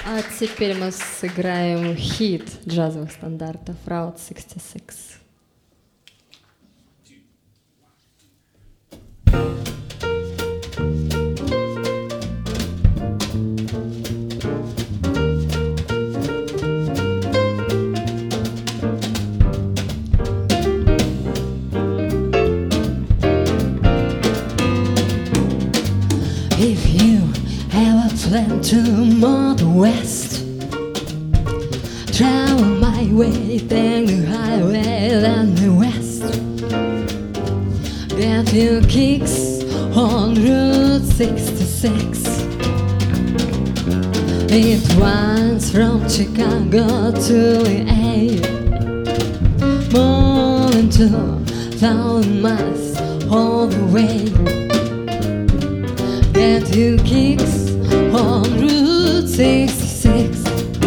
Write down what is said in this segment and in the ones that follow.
А теперь мы сыграем хит джазовых стандартов Route 66. If you ever plan to move west, travel my way, take the highway and the west. Get your kicks on Route 66. It runs from Chicago to LA, more than 2,000 miles all the way. Get your kicks on Route 66.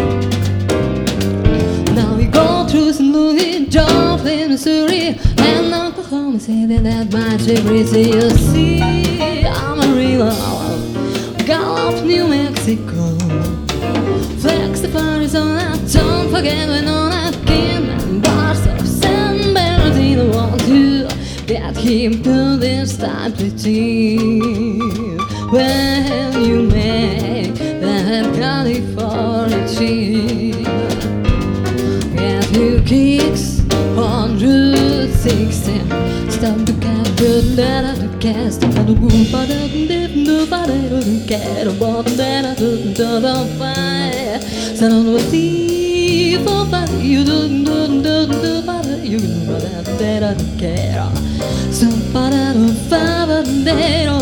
Now we go through St. Louis, Joplin, Missouri, and Oklahoma City, that magic breezy. You see, Amarillo, Gallup, New Mexico, Flagstaff, Arizona. Don't forget Winona, Kim, and bars of San Bernardino. Want to get him to this type of team. When you make that California trip, get your kicks on Route 16. Stop the cab, good that I can't stop the group, but I don't care about that. I don't fight. So don't believe for you don't you know that I don't care. So far I don't favor,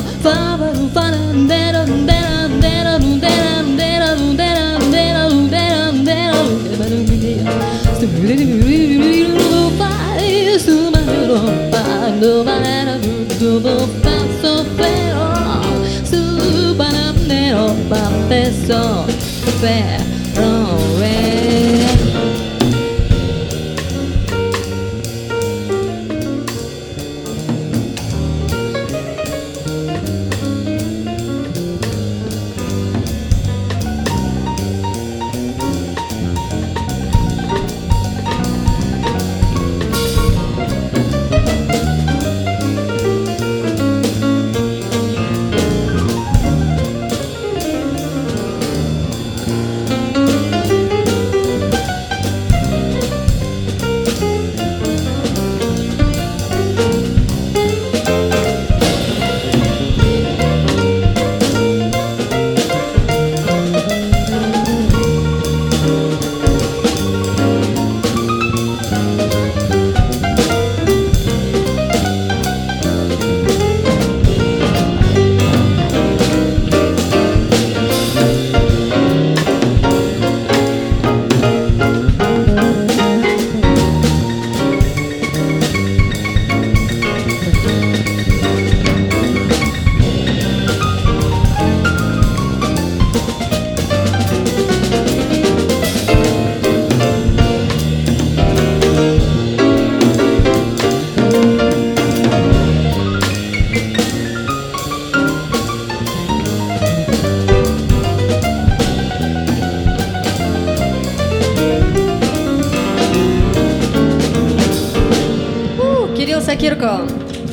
Кирилл Сакирко.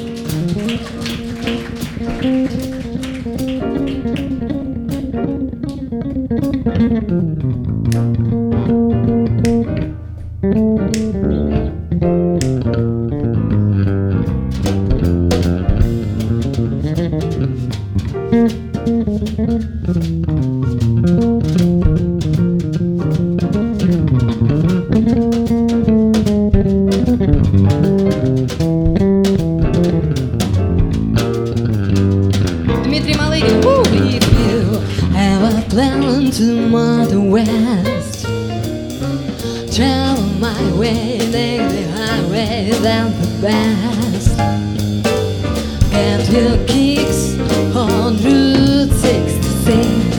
Дмитрий Малыгин. If you ever plan to move the west, travel my way, take the highway, that's the best. Get your kicks on Route 66.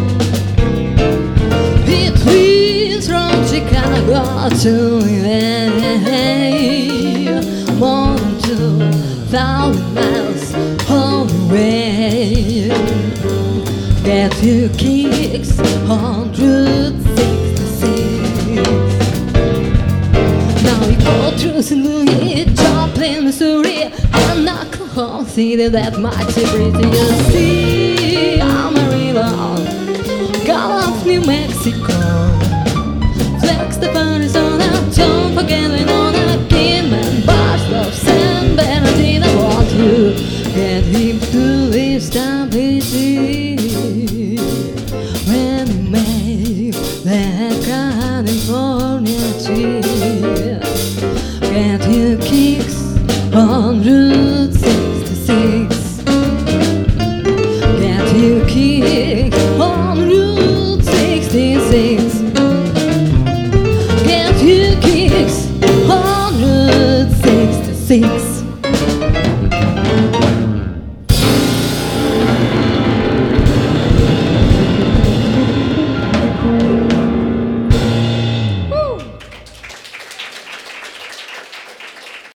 Between from Chicago to LA, more than 2,000 miles all the way. Get your key Now you go through St. Louis, Joplin, Missouri, and Oklahoma City, that mighty pretty. You see, Amarillo, Gallup, New Mexico, Flagstaff, Arizona, don't forget Winona, Kidman, Barstow, San Bernardino. I want to get him to establish when we make that California trip.